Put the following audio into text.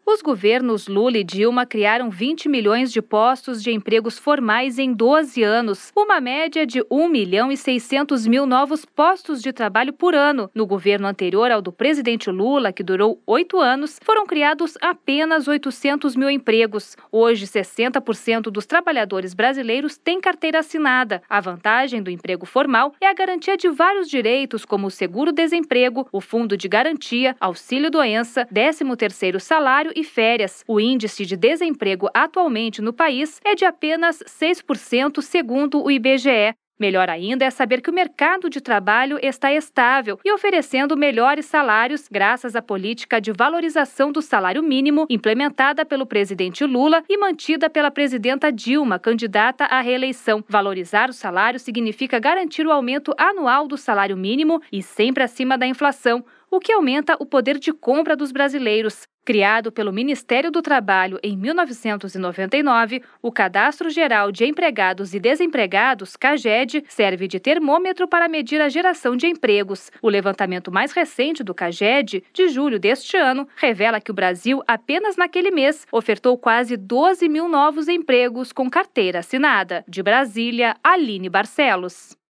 Os governos Lula e Dilma criaram 20 milhões de postos de empregos formais em 12 anos, uma média de 1.600.000 novos postos de trabalho por ano. No governo anterior ao do presidente Lula, que durou 8 anos, foram criados apenas 800 mil empregos. Hoje, 60% dos trabalhadores brasileiros têm carteira assinada. A vantagem do emprego formal é a garantia de vários direitos, como o seguro-desemprego, o fundo de garantia, auxílio-doença, 13º salário e férias. O índice de desemprego atualmente no país é de apenas 6%, segundo o IBGE. Melhor ainda é saber que o mercado de trabalho está estável e oferecendo melhores salários graças à política de valorização do salário mínimo implementada pelo presidente Lula e mantida pela presidenta Dilma, candidata à reeleição. Valorizar o salário significa garantir o aumento anual do salário mínimo e sempre acima da inflação, o que aumenta o poder de compra dos brasileiros. Criado pelo Ministério do Trabalho em 1999, o Cadastro Geral de Empregados e Desempregados, CAGED, serve de termômetro para medir a geração de empregos. O levantamento mais recente do CAGED, de julho deste ano, revela que o Brasil, apenas naquele mês, ofertou quase 12 mil novos empregos com carteira assinada. De Brasília, Aline Barcelos.